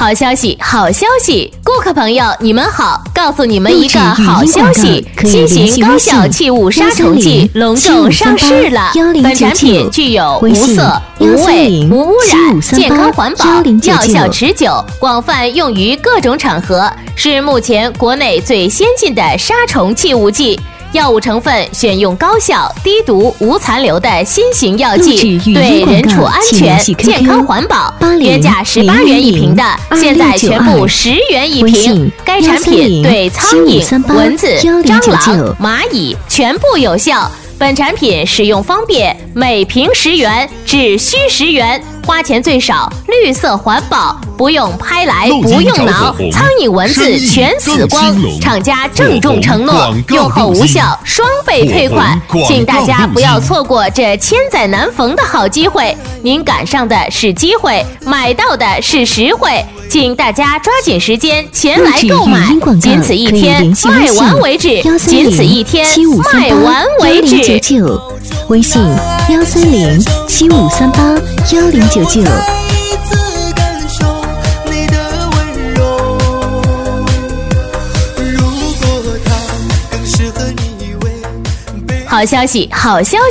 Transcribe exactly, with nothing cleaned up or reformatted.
好消息，好消息！顾客朋友，你们好！告诉你们一个好消息，新型高效气雾杀虫剂隆重上市了。本产品具有无色、无味、无污染、健康环保、药效持久，广泛用于各种场合，是目前国内最先进的杀虫气雾剂。药物成分选用高效、低毒、无残留的新型药剂，对人畜安全、健康环保。原价十八元一瓶的，现在全部十元一瓶。该产品对苍蝇、蚊子、蟑螂、蚂蚁全部有效。本产品使用方便，每瓶十元，只需十元。花钱最少，绿色环保，不用拍来，不用挠，苍蝇蚊子全死光。厂家郑重承诺，用后无效，双倍退款，请大家不要错过这千载难逢的好机会。您赶上的是机会，买到的是实惠，请大家抓紧时间前来购买，仅此一天，卖完为止，仅此一天，卖完为止。 微信幺三零七五三八幺零九九。 好消息，好消息！